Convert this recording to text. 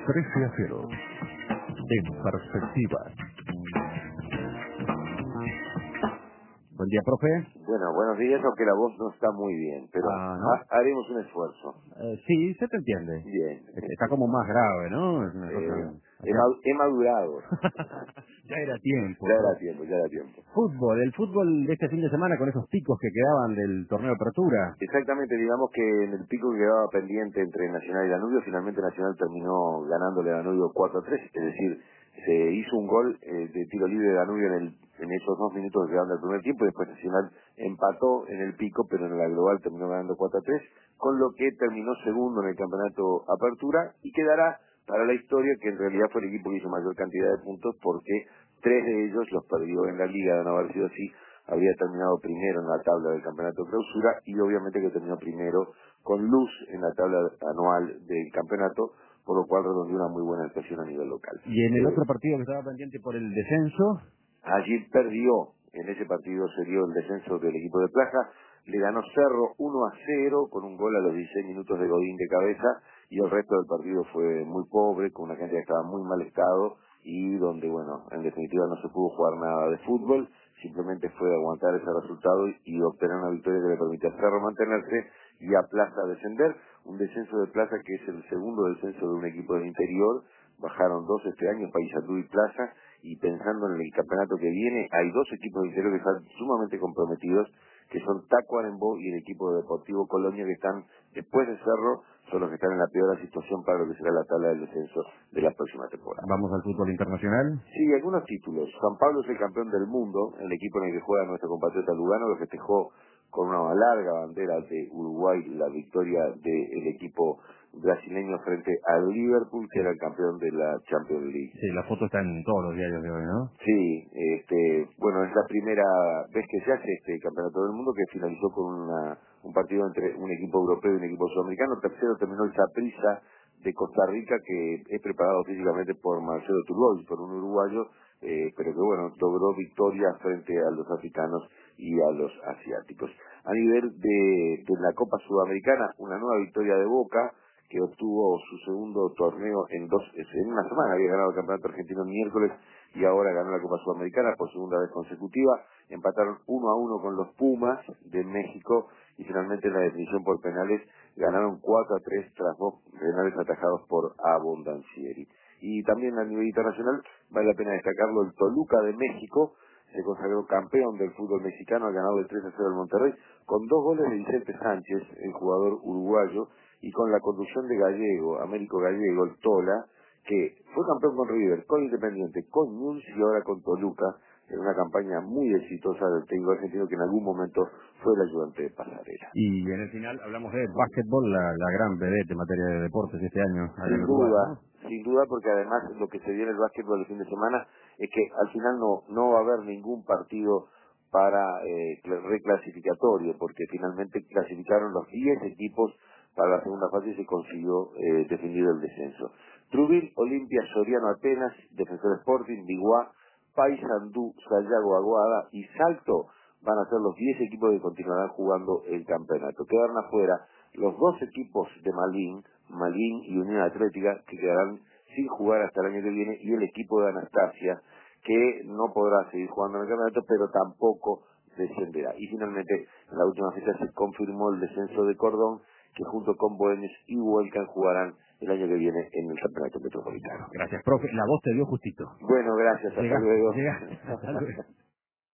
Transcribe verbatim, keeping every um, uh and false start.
trece a cero. En perspectiva. Buen día, profe. Bueno, buenos días, aunque la voz no está muy bien, pero Ah, ¿no? ha- haremos un esfuerzo. Eh, sí, se te entiende. Bien. Está como más grave, ¿no? Es una cosa... Eh, he, Acá... ma- he madurado. ya era tiempo, Ya era profe. tiempo, ya era tiempo. Fútbol, el fútbol de este fin de semana con esos picos que quedaban del torneo de apertura. Exactamente, digamos que en el pico que quedaba pendiente entre Nacional y Danubio, finalmente Nacional terminó ganándole a Danubio cuatro a tres, es decir, se hizo un gol eh, de tiro libre de Danubio en, el, en esos dos minutos que quedaban del primer tiempo, y después Nacional empató en el pico, pero en la global terminó ganando cuatro a tres, con lo que terminó segundo en el campeonato Apertura y quedará para la historia que en realidad fue el equipo que hizo mayor cantidad de puntos, porque tres de ellos los perdió en la liga. De no haber sido así, habría terminado primero en la tabla del campeonato de clausura, y obviamente que terminó primero con luz en la tabla anual del campeonato, por lo cual redondeó una muy buena actuación a nivel local. Y en el Eh, otro partido que estaba pendiente por el descenso... Allí perdió, en ese partido se dio el descenso del equipo de Plaza, le ganó Cerro uno a cero con un gol a los dieciséis minutos de Godín de cabeza, y el resto del partido fue muy pobre, con una gente que estaba muy mal estado, y donde, bueno, en definitiva no se pudo jugar nada de fútbol, simplemente fue aguantar ese resultado y, y obtener una victoria que le permite a Cerro mantenerse y a Plaza descender, un descenso de Plaza que es el segundo descenso de un equipo del interior. Bajaron dos este año, Paysandú y Plaza, y pensando en el campeonato que viene, hay dos equipos de interior que están sumamente comprometidos, que son Tacuarembó y el equipo de Deportivo Colonia, que están después de Cerro, son los que están en la peor situación para lo que será la tabla del descenso de la próxima temporada. Vamos al fútbol internacional. Sí, algunos títulos. San Pablo es el campeón del mundo, el equipo en el que juega nuestro compatriota Lugano, que festejó con una larga bandera de Uruguay la victoria del equipo brasileño frente al Liverpool, que era el campeón de la Champions League. Sí, la foto está en todos los diarios de hoy, ¿no? Sí, este, bueno, es la primera vez que se hace este campeonato del mundo, que finalizó con una, un partido entre un equipo europeo y un equipo sudamericano. Tercero terminó el Saprissa de Costa Rica, que es preparado físicamente por Marcelo Turboy, por un uruguayo, eh, pero que bueno, logró victoria frente a los africanos y a los asiáticos. A nivel de, de la Copa Sudamericana, una nueva victoria de Boca, que obtuvo su segundo torneo en dos, en una semana. Había ganado el campeonato argentino el miércoles y ahora ganó la Copa Sudamericana por segunda vez consecutiva. Empataron uno a uno con los Pumas de México, y finalmente en la definición por penales ganaron cuatro a tres tras dos penales atajados por Abondancieri. Y también a nivel internacional vale la pena destacarlo: el Toluca de México se consagró campeón del fútbol mexicano, ha ganado de tres a cero al Monterrey, con dos goles de Vicente Sánchez, el jugador uruguayo, y con la conducción de Gallego, Américo Gallego, el Tola, que fue campeón con River, con Independiente, con Newell's y ahora con Toluca, en una campaña muy exitosa del técnico argentino, que en algún momento fue el ayudante de Pasarela. Y en el final hablamos de básquetbol, la, la gran vedette en materia de deportes este año acá en Sin Uruguay, ¿no? duda, sin duda, porque además lo que se dio en el básquetbol el fin de semana es que al final no, no va a haber ningún partido para eh, cl- reclasificatorio, porque finalmente clasificaron los diez equipos para la segunda fase y se consiguió eh, definir el descenso. Truville, Olimpia, Soriano, Atenas, Defensor Sporting, Biguá, Paysandú, Sayago, Aguada y Salto van a ser los diez equipos que continuarán jugando el campeonato. Quedaron afuera los dos equipos de Malvin, Malvin y Unión Atlética, que quedarán sin jugar hasta el año que viene, y el equipo de Anastasia, que no podrá seguir jugando en el campeonato, pero tampoco descenderá. Y finalmente, en la última fecha se confirmó el descenso de Cordón, que junto con Bohemios y Huelcan jugarán el año que viene en el campeonato metropolitano. Gracias, profe. La voz te dio justito. Bueno, gracias, hasta Llegaste, luego. llegaste. Hasta luego.